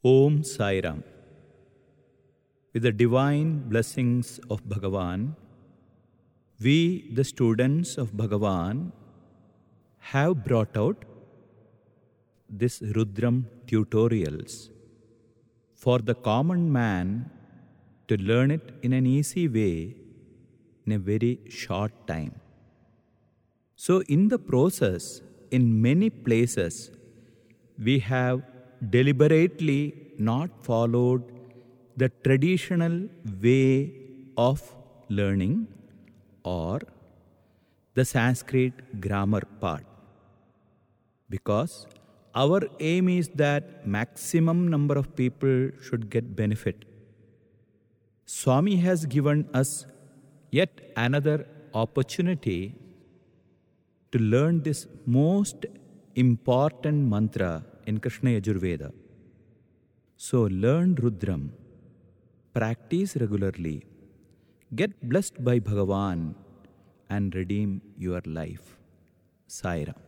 Om Sai Ram. With the divine blessings of Bhagavan, we, the students of Bhagavan, have brought out this Rudram tutorials for the common man to learn it in an easy way in a very short time. So in the process, in many places, we have deliberately not followed the traditional way of learning or the Sanskrit grammar part. Because our aim is that maximum number of people should get benefit. Swami has given us yet another opportunity to learn this most important mantra in Krishna Yajurveda. So learn Rudram, practice regularly, get blessed by Bhagavan and redeem your life. Sai Ram.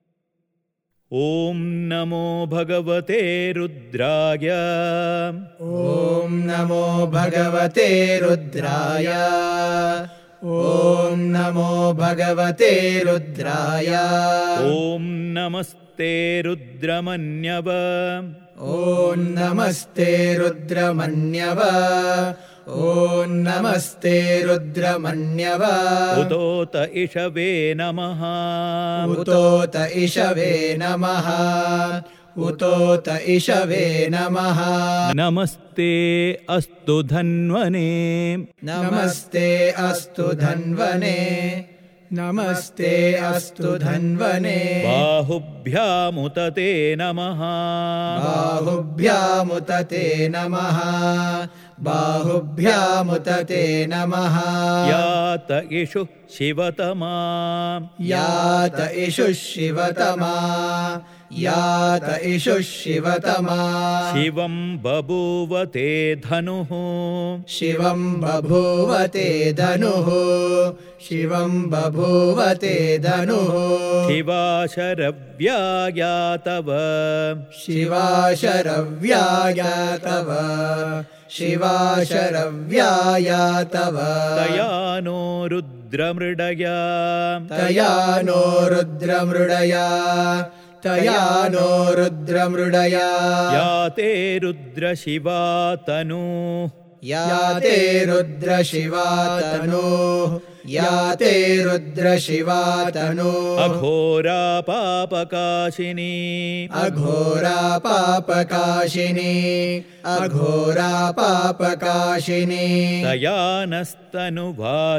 Om Namo Bhagavate Rudraya. Om Namo Bhagavate Rudraya. Om Namo Bhagavate Rudraya. Om Namaste Rudramanyava. Om Namaste Rudramanyava. Om Namaste Rudramanyava. Udota Ishave Namaha. Udota Ishave Namaha. Udota Ishave Namaha. Namaste Astu Dhanvane. Namaste Astu Dhanvane. Namaste Astu Dhanvane. Bahubhyamutate Namaha. Bahubhyamutate Namaha. Bahubhyamutate Namaha. Yata Ishu Shivatama. Yata Ishu Shivatama. Yata Ishu Shivatama. Shivam Babhuvate Dhanuhu. Shivam Babhuvate Dhanuhu. Shivam Babhuvate Dhanuhu. Shivasharavyaya Tava. Shivasharavyaya Tava. Shivasharavyaya Tava. Tayano Rudramridaya. Tayano Rudramridaya. Tayano Rudramridaya. Yate Rudra Shiva Tanu. Yate Rudra Shiva Tanu. Yate Rudra Shiva Tanu. Aghora Papakashini. Aghora Papakashini. Aghora Papakashini. Tayanastanu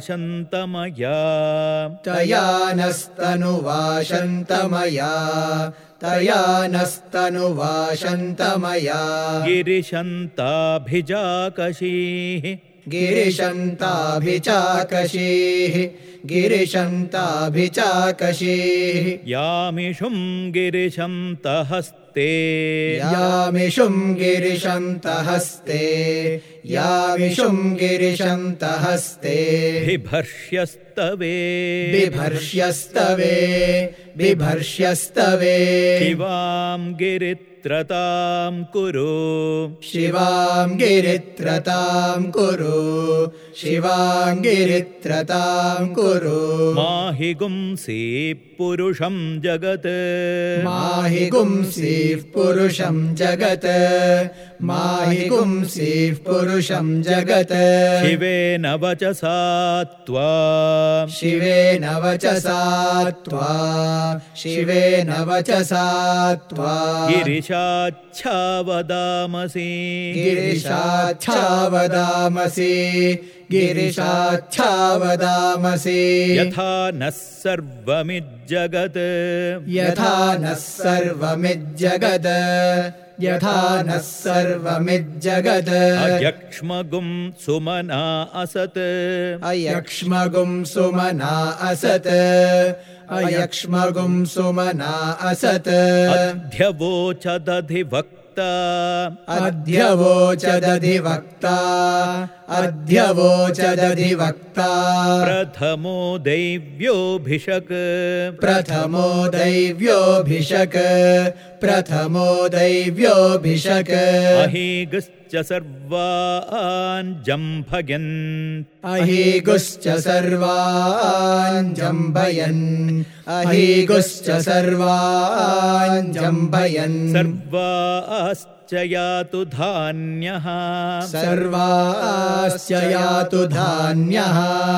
Vashantamaya. Tayanastanu Vashantamaya. Tayanastanu Vashantamaya. Girishantabhijakashi. Girishantabhichakashih. Girishantabhichakashih. Yamishum Girishantahaste. Yamishum Girishantahaste. Yamishum Girishantahaste. Bibharsyastave. Bibharsyastave. Bibharsyastave. Shivam Giritratam Kuru. Shivam Giritratam Kuru. Shivam Giritratam Kuru. Mahi Gumsi Purusham Jagat. Mahi Gumsi Purusham Jagat. Mahi Gumsi Purusham Jagat. Shivena Vachasatva. Shivena Vachasatva. Shivena Vachasatva. Girishachavadamasi. Girishachavadamasi. Girishachavadamasi. Yatha nas sarvamijjagat. Yatha nas sarvamijjagat. Yatha nas sarvamijjagat. Ayakshmagum sumana asat. Ayakshmagum sumana asat. Ayakshmagum sumana asat. Adhyavochadadhivakta. Adhyavochadadhivakta. अध्यवोचदधिवक्ता प्रथमो दैव्योऽभिषक् प्रथमो दैव्योऽभिषक् प्रथमो दैव्योऽभिषक् अहीगुश्च सर्वान् जम्भयन् अहीगुश्च सर्वान् जम्भयन् अहीगुश्च सर्वान् जम्भयन् सर्वाश्च यातु धान्यः सर्वाश्च यातु धान्यः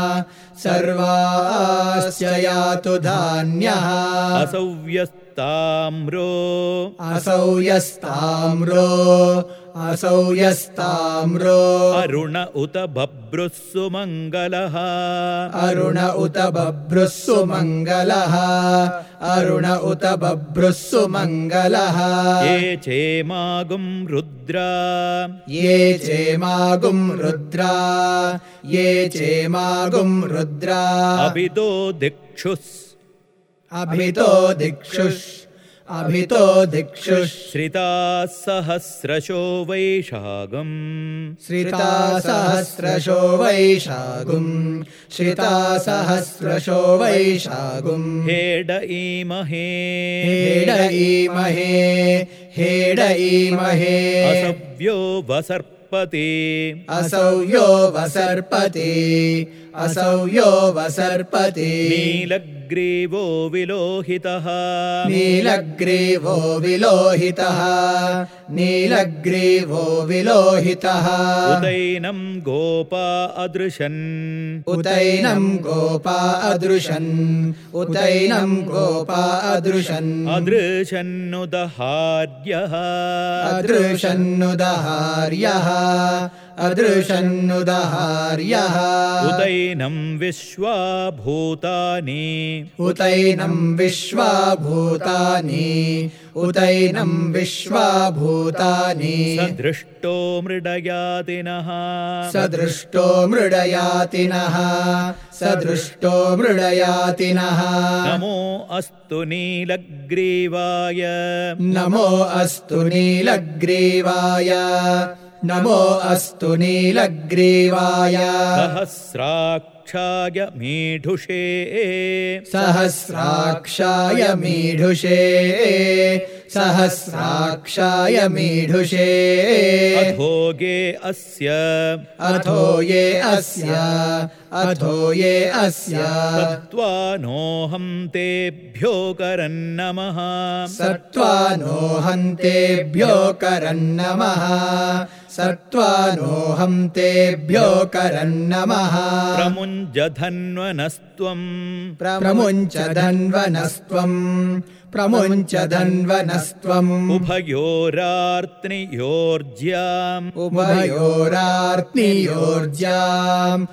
सर्वाश्च यातु धान्यः असौ यस्ताम्रो असौ यस्ताम्रो असौ यस्ताम्रो अरुण उत बभ्रुः सुमङ्गलः अरुण उत बभ्रुः सुमङ्गलः अरुण उत बभ्रुः सुमङ्गलः ये चेमागुं रुद्रा ये चेमागुं रुद्रा ये चेमागुं रुद्रा अभितो दिक्षुः अभितो दिक्षुः अभितो दिक्षुः श्रिताः सहस्रशो वैशागम् श्रिता सहस्रशो वैशागुं श्रिता सहस्रशो वैशागुं हेड ईमहे हेड ईमहे हेड ईमहे असव्यो वसर्पति असौयो वसर्पति असौयो वसर्पति नीलग्रीवो विलोहितः नीलग्रीवो विलोहितः नीलग्रीवो विलोहितः उदैनं गोपा अदृशन् उतैनं गोपा अदृशन् उतैनं गोपा अदृशन् अदृशन्नुदहार्यः अदृशन्नुदहार्यः अदृशन्नुदहार्यः उदैनं विश्वा भूतानि उतैनं विश्वा भूतानि उतैनं विश्वा भूतानि सदृष्टो मृडयातिनः सदृष्टो मृडयातिनः सदृष्टो मृडयातिनः नमो अस्तु नीलग्रीवाय नमो अस्तु नीलग्रीवाय नमो अस्तु नीलग्रीवाय सहस्राक्षाय मीढुषे सहस्राक्षाय मीढुषे सहस्राक्षाय मीढुषे अथोगे अस्य अथो ये अस्य अथो ये अस्य सत्त्वानोऽहं तेभ्यो करन्नमः सत्त्वानोऽहं तेभ्यो करन्नमः सत्त्वानोऽहं तेभ्यो करन्नमः प्रमुञ्जधन्वनस्त्वम् प्रमुञ्च धन्वनस्त्वम् प्रमुञ्च धन्वनस्त्वम् उभयोरार्त्नियोर्ज्याम् उभयोरार्त्नियोर्ज्याम्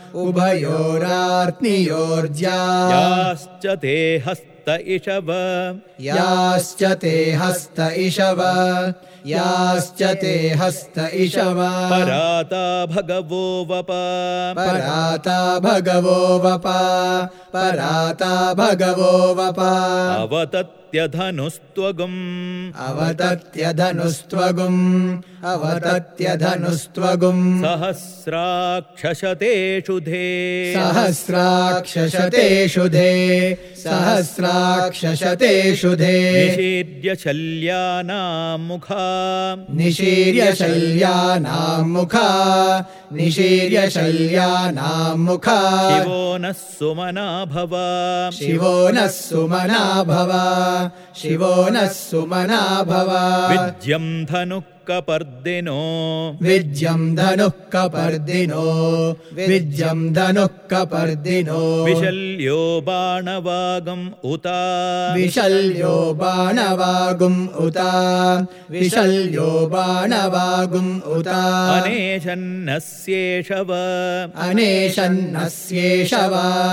उभयोरार्त्नियोर्ज्याम् याश्च ते हस्त इषव याश्च ते हस्त इषव याश्च ते हस्त इषव पराता भगवो वप पराता भगवो वप पराता भगवो वप अवतत्यधनुस्त्वगुम् अवतत्यधनुस्त्वगुम् अवतत्यधनुस्त्वगुम् सहस्राक्षशतेषु धे सहस्राक्षशतेषु धे सहस्राक्षशतेषु धे निषीद्य शल्यानां मुखा निशीर्य शल्यानां मुखा निशीर्य शल्यानां मुखा शिवो नः सुमना भव शिवो नः सुमना भव शिवो नः सुमना भव विद्यं धनुः कपर्दिनो विद्यं धनुः कपर्दिनो विद्यं धनुः कपर्दिनो विशल्यो बाणवागम् उत विशल्यो बाणवागुम् उत विशल्यो बाणवागुम् उत अनेशन्नस्येषव अनेशन्नस्येषव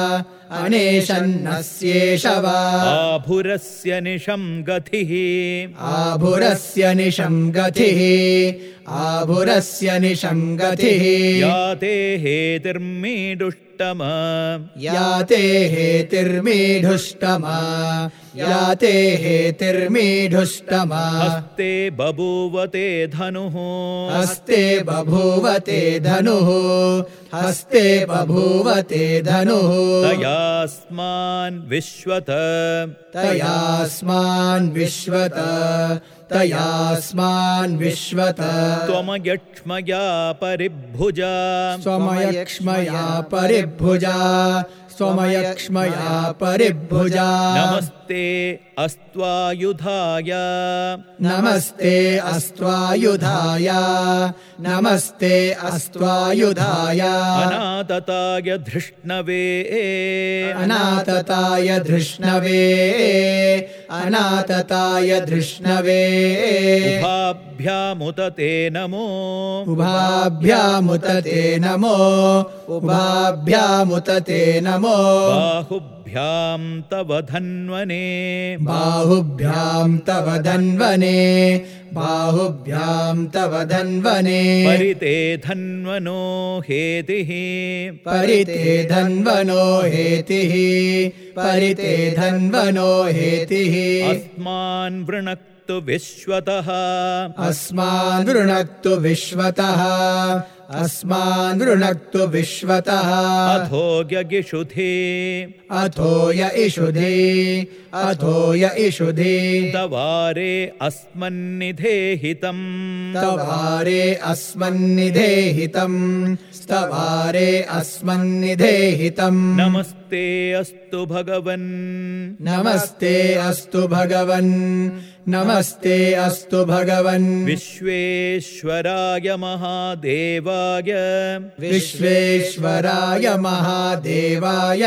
अनेशन्नस्येषव आभुरस्य निशं गतिः आभुरस्य निशं गतिः आभुरस्य निशं गतिः याते हेतिर्मीडुष्टम् याते हेतिर्मीढुष्टमा याते हेतिर्मीढुष्टमा हस्ते बभूवते धनुः हस्ते बभूवते धनुः हस्ते बभूवते धनुः तयास्मान् विश्वत तयास्मान् विश्वत तयास्मान् विश्वत त्वमयक्ष्मया परिभुजा स्वमयक्ष्मया परिभुजा स्वमयक्ष्मया परिभुजा नमस्ते अस्त्वायुधाय नमस्ते अस्त्वायुधाय नमस्ते अस्त्वायुधाय अनातताय धृष्णवे अनातताय धृष्णवे अनातताय धृष्णवे उभाभ्यामुत ते नमो उभाभ्यामुत ते नमो उभाभ्यामुत ते नमो बाहुभ्यां तव धन्वने बाहुभ्यां तव धन्वने बाहुभ्यां तव धन्वने परिते धन्वनो हेतिः परिते धन्वनो हेतिः परिते धन्वनो हेतिः अस्मान् वृणक्तु विश्वतः अस्मान् वृणक्तु विश्वतः अस्मान् वृणक्तु विश्वतः अथो यगिषुधे अथो य इषुधे अथो य इषुधे तवारे अस्मन्निधेहितम् स्तवारे अस्मन्निधेहितम् स्तवारे अस्मन्निधेहितम् नमस्ते अस्तु भगवन् नमस्ते अस्तु भगवन् नमस्ते अस्तु भगवन् विश्वेश्वराय महादेवाय विश्वेश्वराय महादेवाय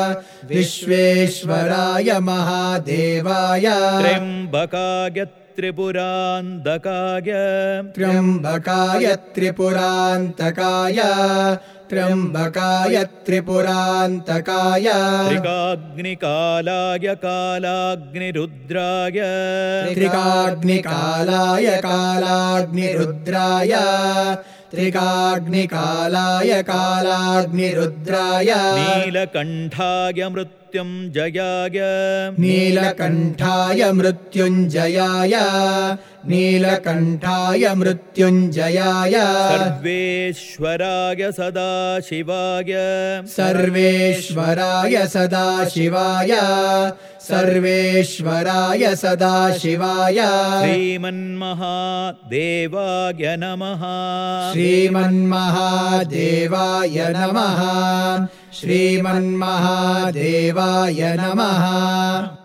विश्वेश्वराय महादेवाय त्र्यम्बकाय त्रिपुरान्तकाय त्र्यम्बकाय त्रिपुरान्तकाय त्र्यम्बकाय त्रिपुरान्तकाय त्रिकाग्निकालाय कालाग्निरुद्राय त्रिकाग्निकालाय कालाग्निरुद्राय त्रिकाग्निकालाय कालाग्निरुद्राय नीलकण्ठाय मृत्युञ्जयाय नीलकण्ठाय मृत्युञ्जयाय नीलकण्ठाय मृत्युञ्जयाय सर्वेश्वराय सदाशिवाय सर्वेश्वराय सदाशिवाय सर्वेश्वराय सदाशिवाय श्रीमन्महादेवाय नमः श्रीमन्महादेवाय नमः श्रीमन्महादेवाय नमः।